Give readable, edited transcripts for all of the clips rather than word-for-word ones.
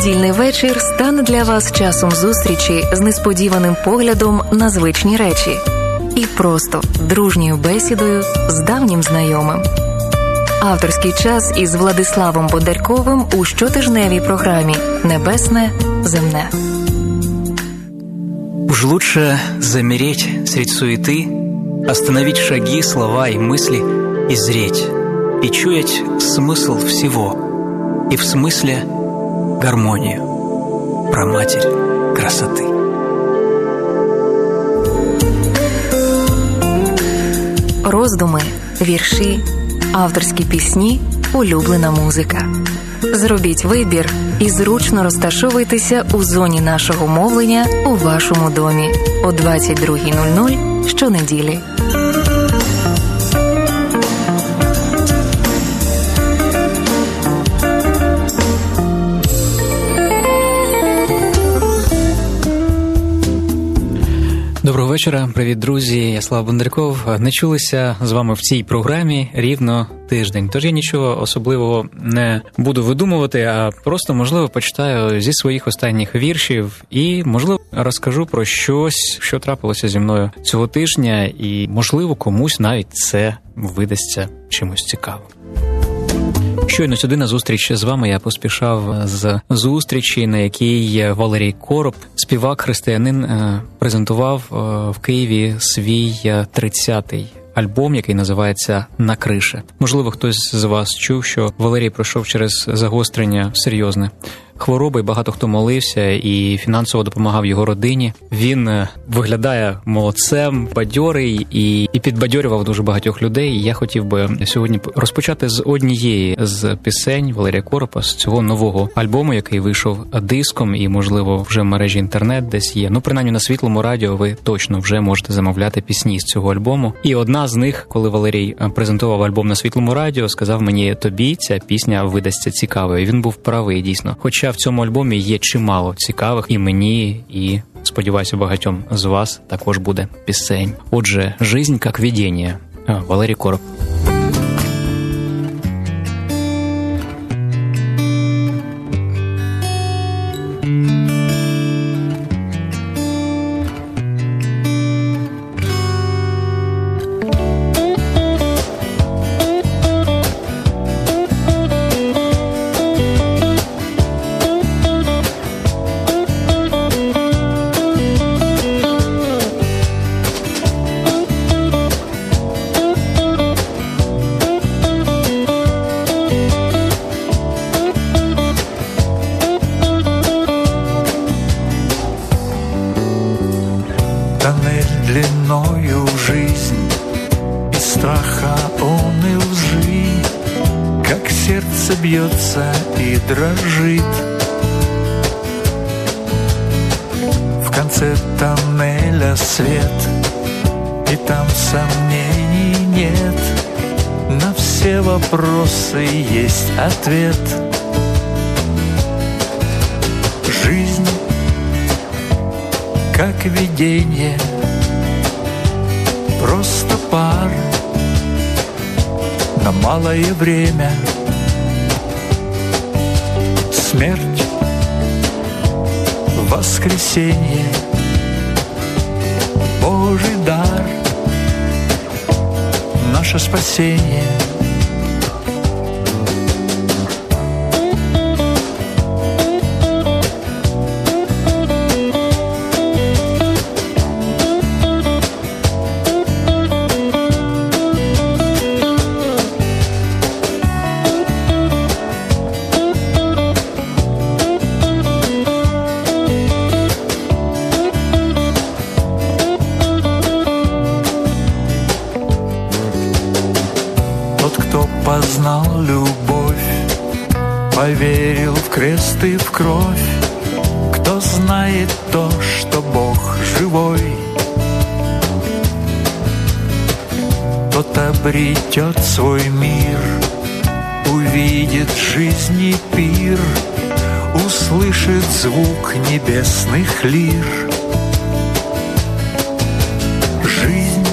Недільний вечір стане для вас часом зустрічі з несподіваним поглядом на звичні речі і просто дружньою бесідою з давнім знайомим. Авторський час із Владиславом Бондарьковим у щотижневій програмі «Небесне, земне». Уж лучше замереть средь суеты, остановить шаги, слова и мысли и зреть, и чуять смысл всего, и в смысле гармонию, праматерь красоты. Роздуми, вірші, авторські пісні, улюблена музика. Зробіть вибір і зручно розташовуйтеся у зоні нашого мовлення у вашому домі о 22:00 щонеділі. Доброго вечора, привіт, друзі, я Слава Бондарьков. Не чулися з вами в цій програмі рівно тиждень, тож я нічого особливого не буду видумувати, а просто, можливо, почитаю зі своїх останніх віршів і, можливо, розкажу про щось, що трапилося зі мною цього тижня, і, можливо, комусь навіть це видасться чимось цікавим. Щойно сюди на зустріч з вами я поспішав з зустрічі, на якій Валерій Короб, співак-християнин, презентував в Києві свій 30-й альбом, який називається «На криші». Можливо, хтось з вас чув, що Валерій пройшов через загострення серйозне хвороби, і багато хто молився і фінансово допомагав його родині. Він виглядає молодцем, бадьорий і підбадьорював дуже багатьох людей. І я хотів би сьогодні розпочати з однієї з пісень Валерія Коропа, з цього нового альбому, який вийшов диском і, можливо, вже в мережі інтернет десь є. Ну, принаймні на Світлому радіо ви точно вже можете замовляти пісні з цього альбому. І одна з них, коли Валерій презентував альбом на Світлому радіо, сказав мені: тобі ця пісня видасться цікавою. І він був правий, дійсно. Хоча в цьому альбомі є чимало цікавих і мені, і, сподіваюся, багатьом з вас також буде пісень. Отже, «Жизнь как видение». Валерій Короб. Длиною жизнь и страха он и лжи, как сердце бьется и дрожит. В конце тоннеля свет, и там сомнений нет, на все вопросы есть ответ. Жизнь как видение, просто пар на малое время. Смерть, воскресенье, Божий дар, наше спасение. Познал любовь, поверил в крест и в кровь. Кто знает то, что Бог живой, тот обретет свой мир, увидит жизни пир, услышит звук небесных лир. Жизнь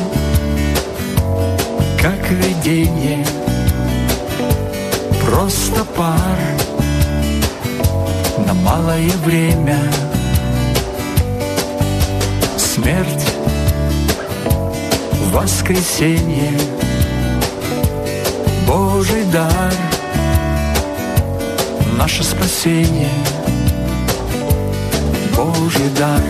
как видение, просто пар на малое время. Смерть, воскресенье, Божий дар, наше спасение, Божий дар.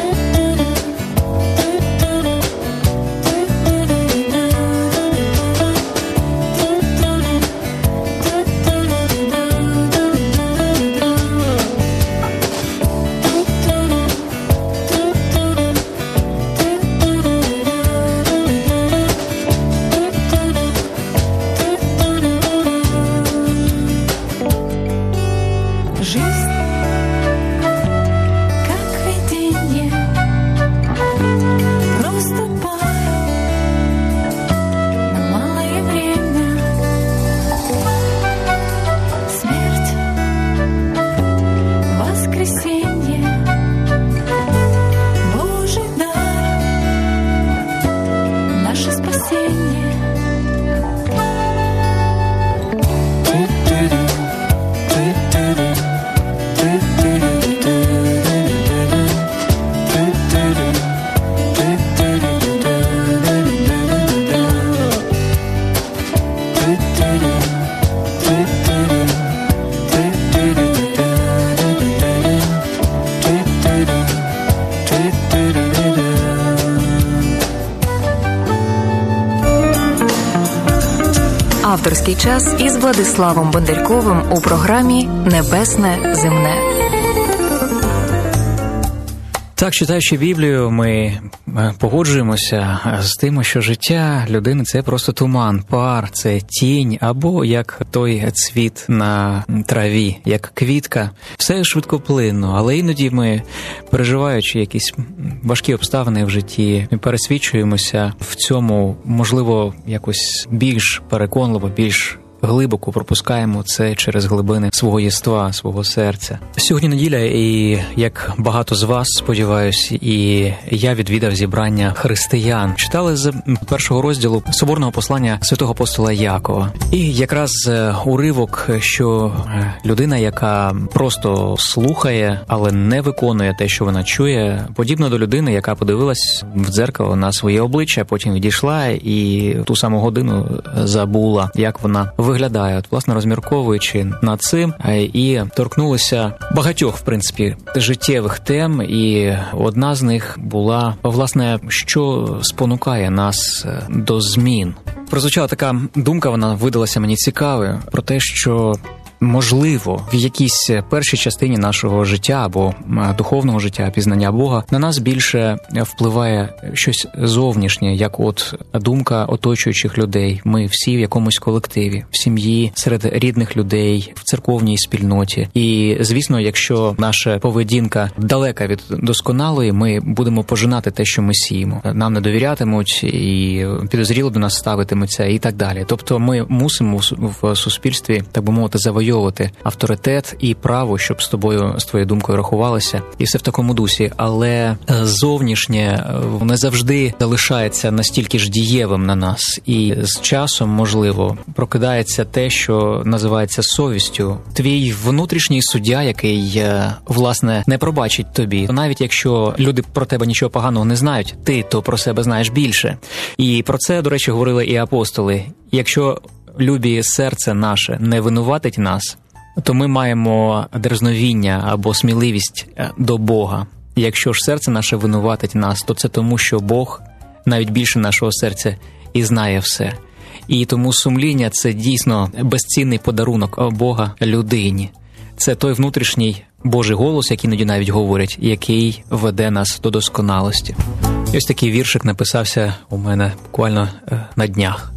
Авторський час із Владиславом Бондарьковим у програмі «Небесне земне». Так, читаючи Біблію, ми погоджуємося з тим, що життя людини – це просто туман, пар, це тінь, або як той цвіт на траві, як квітка. Все швидкоплинно, але іноді ми, переживаючи якісь важкі обставини в житті, ми пересвідчуємося в цьому, можливо, якось більш переконливо, більш глибоко пропускаємо це через глибини свого єства, свого серця. Сьогодні неділя, і як багато з вас, сподіваюсь, і я відвідав зібрання християн. Читали з першого розділу соборного послання святого апостола Якова. І якраз уривок, що людина, яка просто слухає, але не виконує те, що вона чує, подібно до людини, яка подивилась в дзеркало на своє обличчя, потім відійшла і в ту саму годину забула, як вона виглядає, от, власне, розмірковуючи над цим, і торкнулися багатьох, в принципі, життєвих тем, і одна з них була, власне, що спонукає нас до змін. Прозвучала така думка, вона видалася мені цікавою, про те, що можливо, в якійсь першій частині нашого життя або духовного життя, пізнання Бога, на нас більше впливає щось зовнішнє, як от думка оточуючих людей. Ми всі в якомусь колективі, в сім'ї, серед рідних людей, в церковній спільноті. І, звісно, якщо наша поведінка далека від досконалої, ми будемо пожинати те, що ми сіємо. Нам не довірятимуть і підозріло до нас ставитимуться і так далі. Тобто ми мусимо в суспільстві, так би мовити, завойовувати авторитет і право, щоб з твоєю думкою рахувалися, і все в такому дусі. Але зовнішнє не завжди залишається настільки ж дієвим на нас. І з часом, можливо, прокидається те, що називається совістю. Твій внутрішній суддя, який, власне, не пробачить тобі. Навіть якщо люди про тебе нічого поганого не знають, ти то про себе знаєш більше. І про це, до речі, говорили і апостоли. Якщо любі серце наше не винуватить нас, то ми маємо дерзновіння або сміливість до Бога. Якщо ж серце наше винуватить нас, то це тому, що Бог навіть більше нашого серця і знає все. І тому сумління – це дійсно безцінний подарунок Бога людині. Це той внутрішній Божий голос, який іноді навіть говорять, який веде нас до досконалості. І ось такий віршик написався у мене буквально на днях.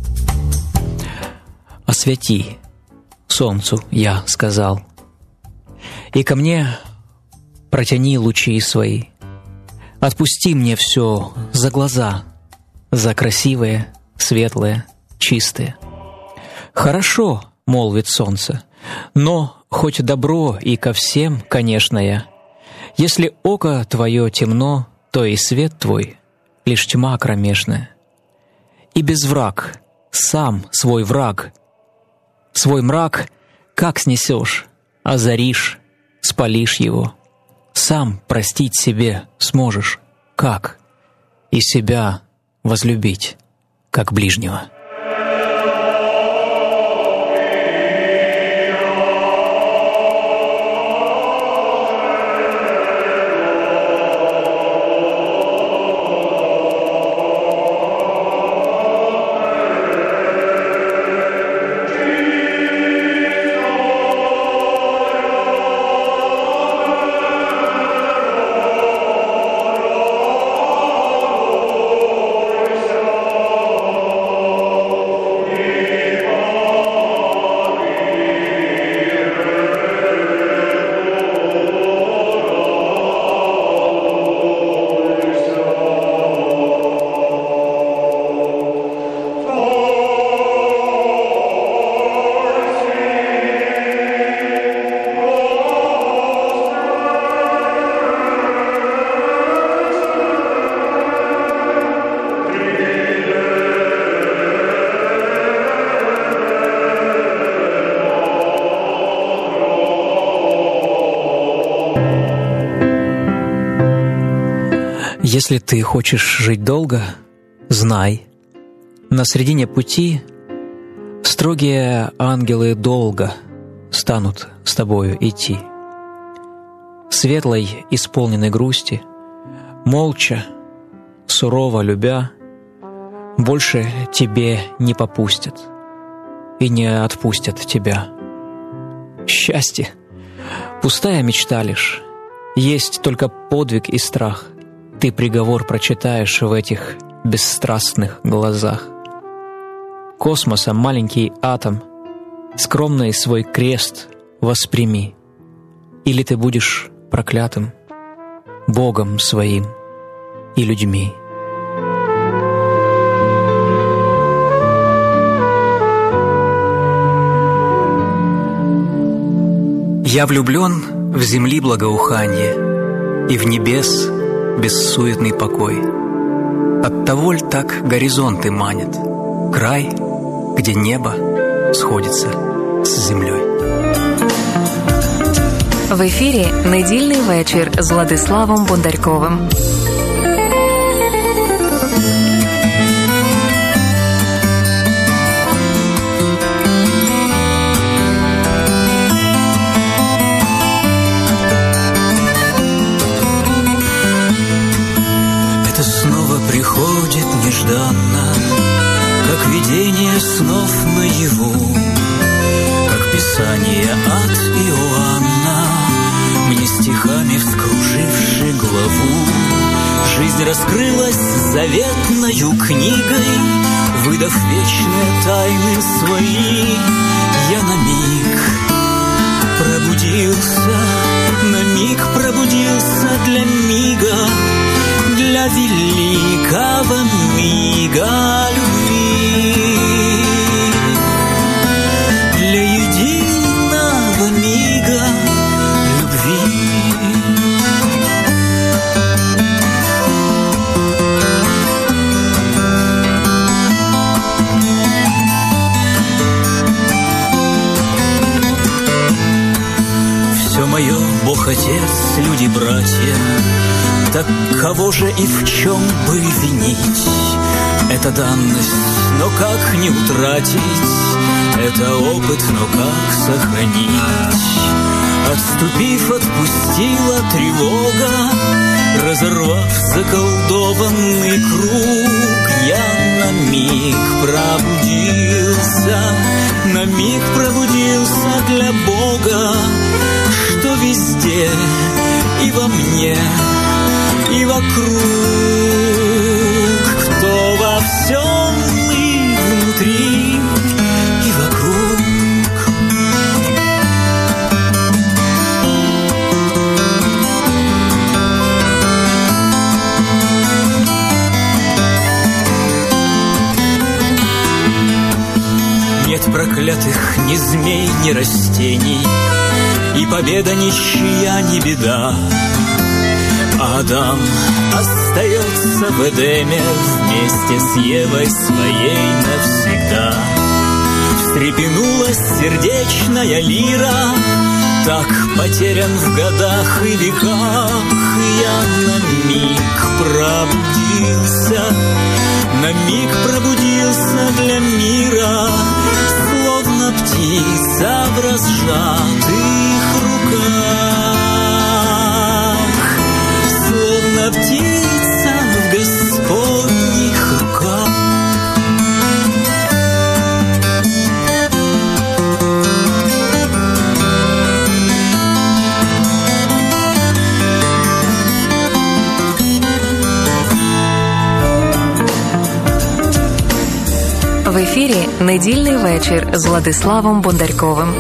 «Освяти солнцу, я сказал, и ко мне протяни лучи свои. Отпусти мне все за глаза, за красивые, светлые, чистые. Хорошо, молвит солнце, но хоть добро и ко всем, конечно, я. Если око твое темно, то и свет твой лишь тьма кромешная. И безвраг, сам свой враг, свой мрак как снесешь, озаришь спалишь его. Сам простить себе сможешь. Как? И себя возлюбить, как ближнего. Если ты хочешь жить долго, знай, на средине пути строгие ангелы долго станут с тобою идти. Светлой, исполненной грусти, молча, сурово любя, больше тебе не попустят и не отпустят тебя. Счастье — пустая мечта лишь, есть только подвиг и страх. Ты приговор прочитаешь в этих бесстрастных глазах. Космоса маленький атом, скромный свой крест восприми, или ты будешь проклятым Богом своим и людьми. Я влюблен в земли благоуханье и в небес бессуетный покой. Оттого ль так горизонты манят, край, где небо сходится з землею. В ефірі «Недільний вечір» з Владиславом Бондарьковим. Приходит нежданно, как видение снов наяву, как писание от Иоанна, мне стихами вскруживши главу. Жизнь раскрылась заветною книгой, выдав вечные тайны свои. Я на миг пробудился для мига, для великого мига любви, для единого мига любви. Все мое Бог-Отец, люди-братья, так кого же и в чем бы винить? Это данность, но как не утратить? Это опыт, но как сохранить? Отступив, отпустила тревога, разорвав заколдованный круг. Я на миг пробудился для Бога, что везде и во мне, и вокруг, кто во всем и внутри, и вокруг. Нет проклятых ни змей, ни растений, и победа ничья не беда. Адам остается в Эдеме вместе с Евой своей навсегда. Встрепенулась сердечная лира, так потерян в годах и веках, я на миг пробудился для мира, словно птица в разжатых руках, словно птица в Господних руках. В ефірі «Недільний вечір» з Владиславом Бондарьковим.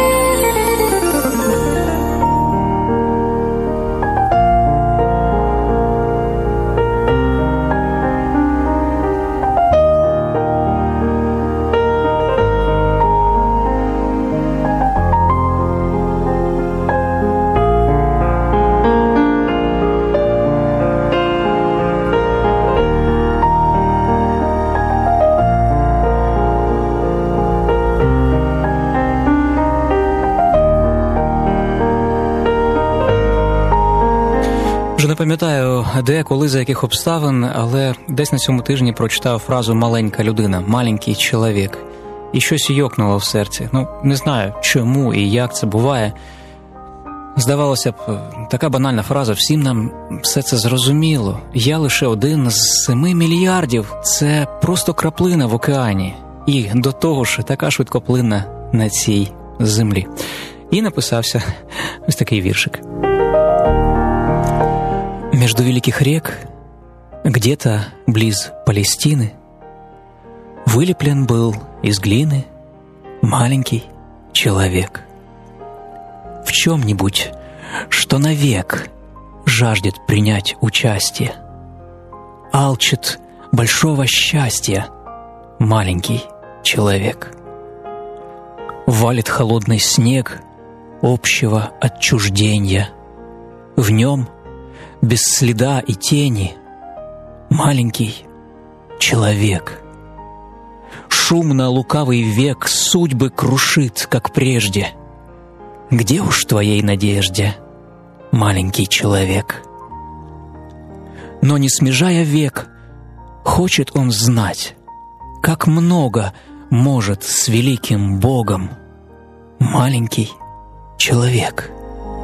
Вже не пам'ятаю, де, коли, за яких обставин, але десь на цьому тижні прочитав фразу «маленька людина», «маленький чоловік». І щось йокнуло в серці. Не знаю, чому і як це буває. Здавалося б, така банальна фраза, всім нам все це зрозуміло. Я лише один з 7 мільярдів. Це просто краплина в океані. І до того ж, така швидкоплинна на цій землі. І написався ось такий віршик. Между великих рек, где-то близ Палестины, вылеплен был из глины маленький человек. В чем-нибудь, что навек жаждет принять участие, алчит большого счастья маленький человек. Валит холодный снег общего отчуждения, в нем без следа и тени маленький человек. Шумно лукавый век судьбы крушит, как прежде. Где уж твоей надежде, маленький человек? Но не смежая век, хочет он знать, как много может с великим Богом маленький человек.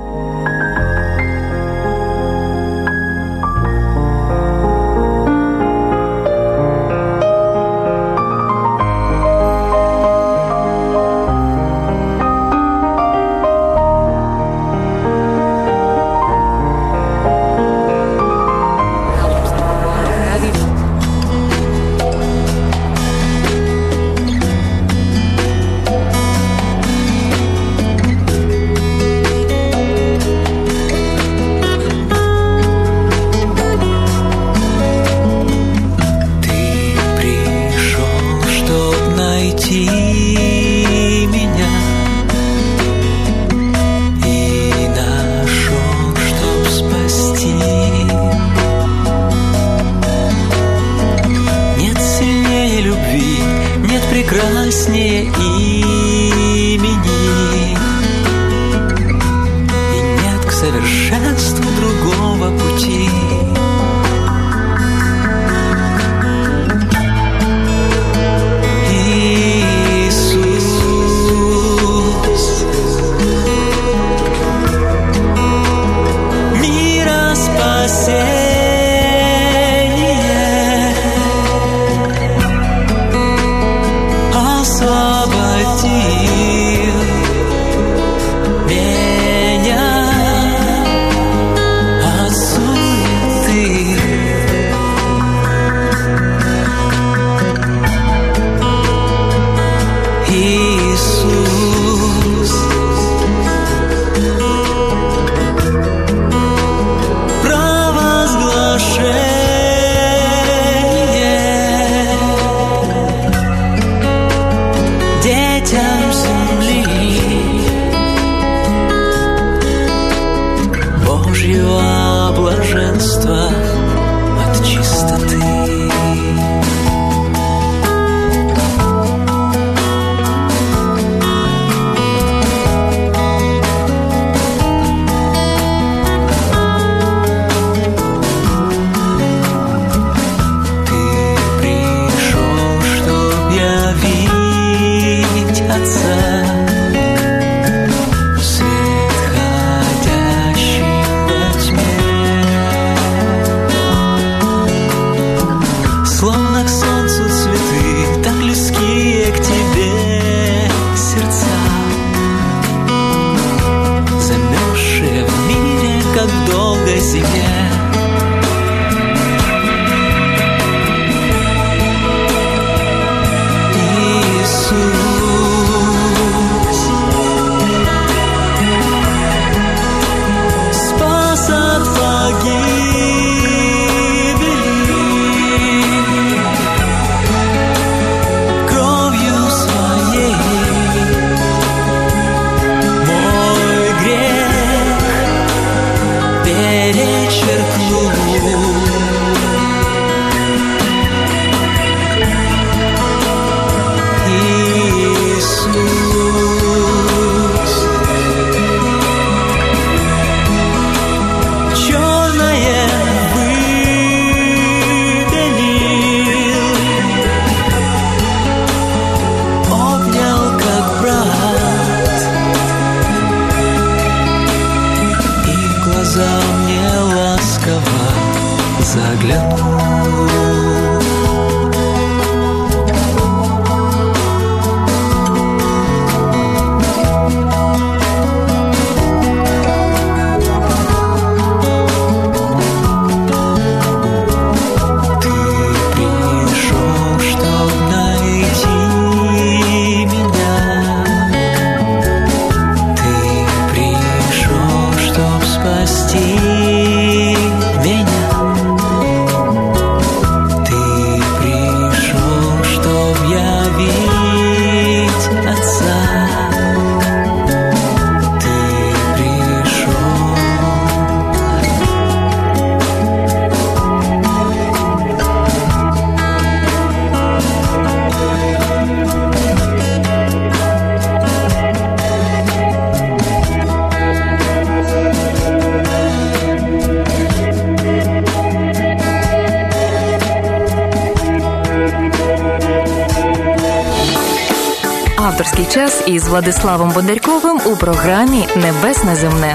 Прекраснее имени, и нет к совершенству другого пути. Иисус, мира спасение. Освобождение. Словно к солнцу цветы, так близкие к тебе сердца, замерзшие в мире, как в долгой зиме. Авторський час із Владиславом Бондарьковим у програмі «Небесне земне».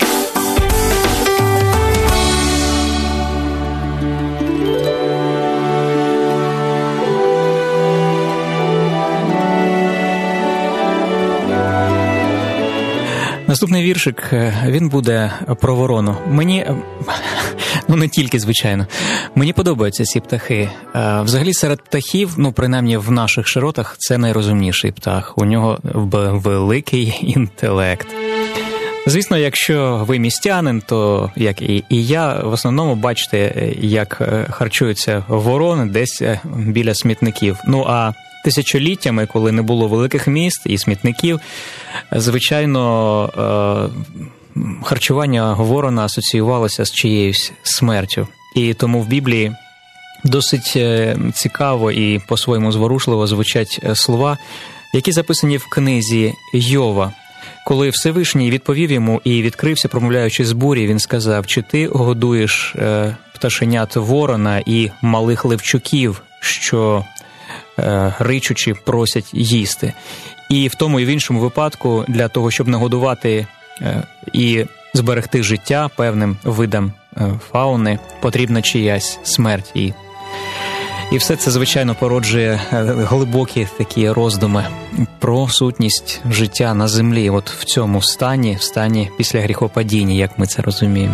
Наступний віршик, він буде про ворону. Мені, не тільки, звичайно, мені подобаються ці птахи. Взагалі серед птахів, принаймні в наших широтах, це найрозумніший птах. У нього великий інтелект. Звісно, якщо ви містянин, то, як і я, в основному бачите, як харчуються ворони десь біля смітників. А тисячоліттями, коли не було великих міст і смітників, звичайно, харчування ворона асоціювалося з чиєюсь смертю. І тому в Біблії досить цікаво і по-своєму зворушливо звучать слова, які записані в книзі Йова. Коли Всевишній відповів йому і відкрився, промовляючи з бурі, він сказав: «Чи ти годуєш пташенят ворона і малих левчуків, що ричучи просять їсти?» І в тому і в іншому випадку для того, щоб нагодувати і зберегти життя певним видам фауни, потрібна чиясь смерть. І все це, звичайно, породжує глибокі такі роздуми про сутність життя на землі, от в цьому стані, в стані після гріхопадіння, як ми це розуміємо.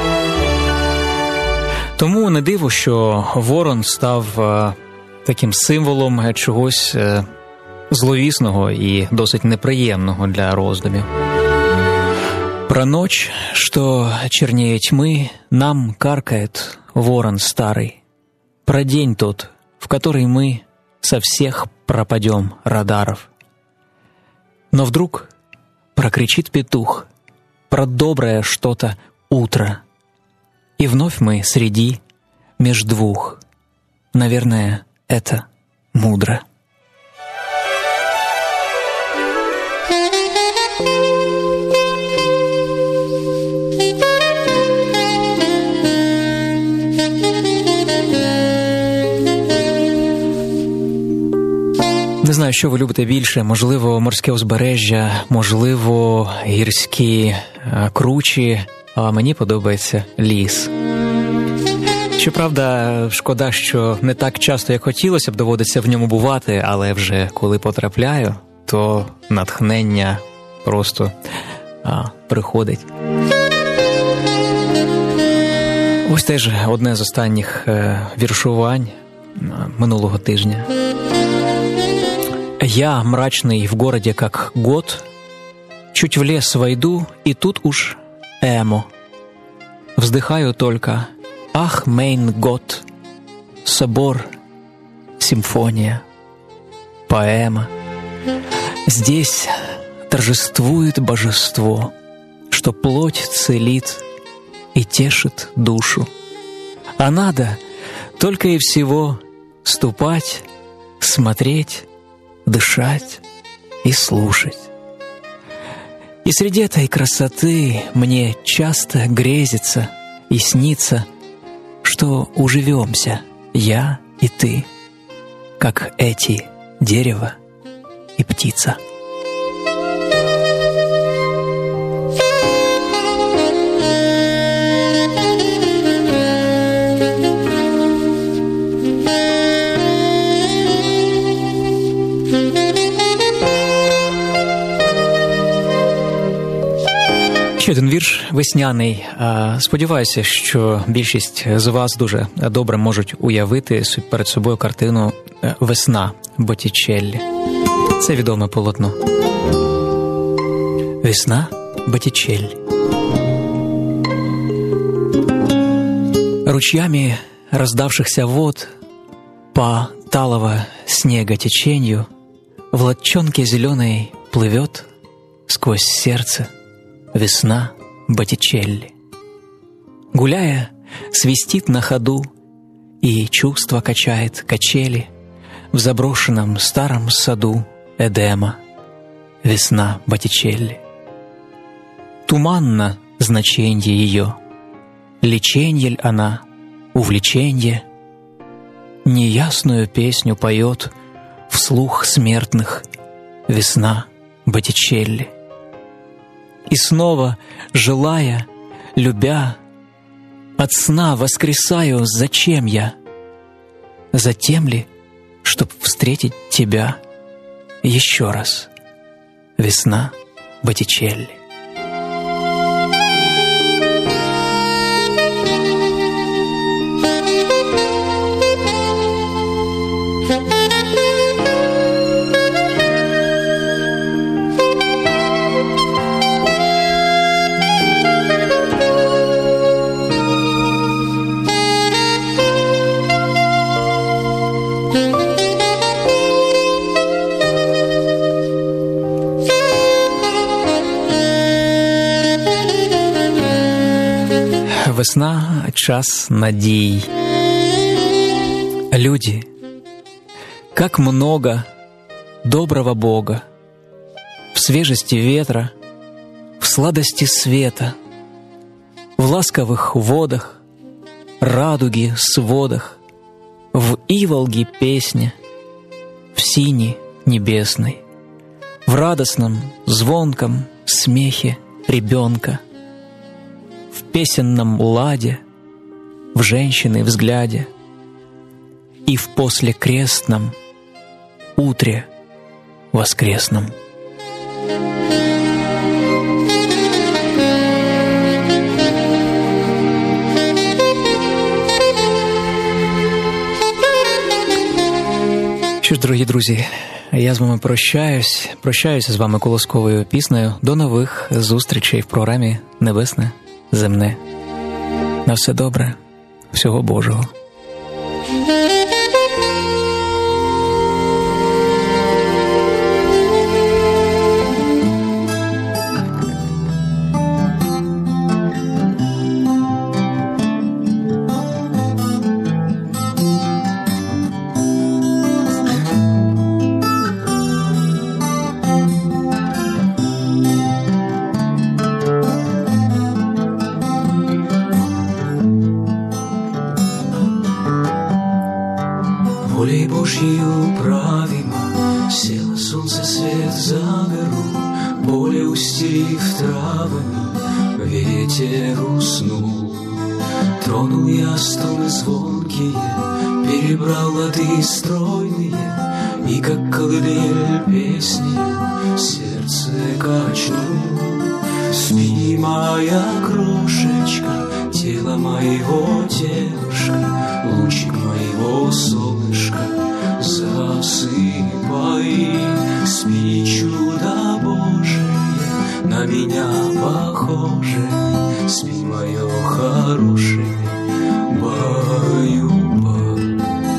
Тому не диво, що ворон став таким символом чогось зловісного і досить неприємного для роздумів. Про ночь, что чернее тьмы, нам каркает ворон старый. Про день тот, в который мы со всех пропадем радаров. Но вдруг прокричит петух про доброе что-то утро, и вновь мы среди меж двух. Наверное, это мудро. Не знаю, що ви любите більше, можливо, морське узбережжя, можливо, гірські кручі, а мені подобається ліс. Щоправда, шкода, що не так часто, як хотілося б, доводиться в ньому бувати, але вже коли потрапляю, то натхнення просто приходить. Ось теж одне з останніх віршувань минулого тижня. «Я, мрачный в городе как год, чуть в лес войду, и тут уж эмо. Вздыхаю только, ах, мейн год, собор, симфония, поэма. Здесь торжествует божество, что плоть целит и тешит душу. А надо только и всего ступать, смотреть, дышать и слушать. И среди этой красоты мне часто грезится и снится, что уживемся я и ты, как эти дерево и птица». Ще один вірш весняний. Сподіваюся, що більшість з вас дуже добре можуть уявити перед собою картину «Весна» Боттічеллі. Це відоме полотно. «Весна» Боттічеллі. Ручьями раздавшихся вод по талого снега теченью в лодчонке зеленой плывет сквозь сердце весна Боттичелли. Гуляя, свистит на ходу и чувство качает качели в заброшенном старом саду Эдема. Весна Боттичелли. Туманно значенье ее, леченье ль она, увлеченье, неясную песню поет вслух смертных весна Боттичелли. И снова, желая, любя, от сна воскресаю, зачем я? Затем ли, чтоб встретить тебя еще раз? Весна Боттичелли. Весна – час надій. Люди, как много доброго Бога в свежести ветра, в сладости света, в ласковых водах, радуги сводах, в иволге песня, в сине небесной, в радостном, звонком смехе ребенка, в песенном ладе, в женщины взгляде и в послекрестном утре воскресном. Що ж, дорогі друзі, я з вами прощаюся з вами колосковою піснею. До нових зустрічей в програмі «Небесне, земне». На все добре, всього Божого. Волей Божью правимо, село солнце свет за гору, поле устелив травами, ветер уснул. Тронул я струны звонкие, перебрал лады стройные, и как колыбель песнею сердце качнул. Спи, моя крошечка, тело моего телушка, лучик моего солнышка, засыпай. Спи, чудо Божие, на меня похожее, спи, мое хорошее, баю-бай.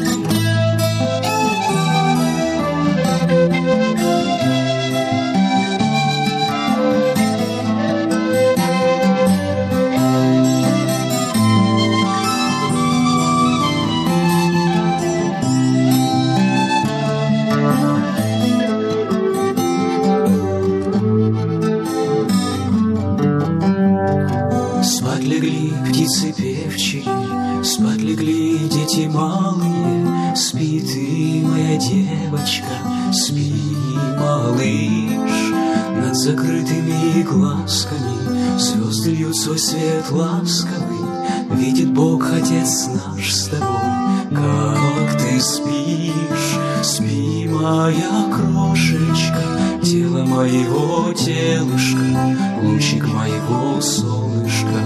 Птицы певчие, спать легли дети малые. Спи ты, моя девочка, спи, малыш. Над закрытыми глазками звезды льют свой свет ласковый. Видит Бог, Отец наш с тобой, как ты спишь. Спи, моя крошечка, тело моего телышка, лучик моего солнышка,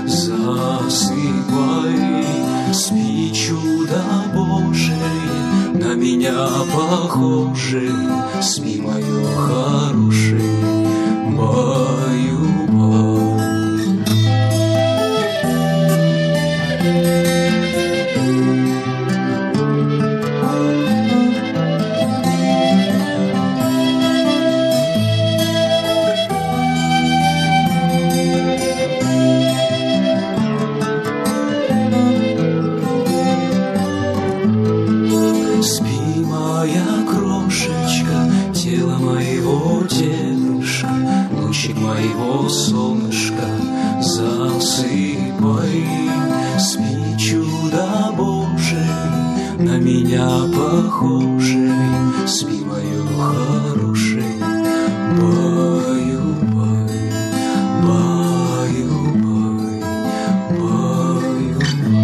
засыпай. Спи, чудо Божие, на меня похожее, спи, мое хорошее, баю-бай. Моего солнышка, засыпай. Спи, чудо Божие, на меня похожее, спи, мое хорошее, баю-бай, баю-бай, баю-бай.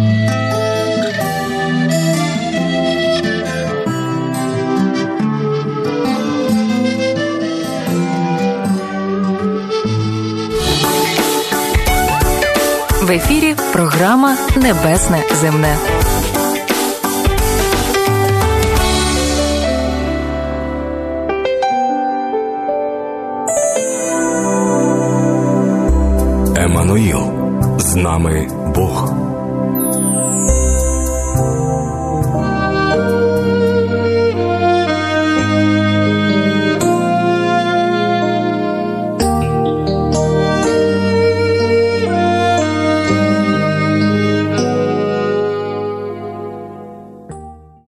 В ефірі програма «Небесне земне». Еммануїл, з нами Бог.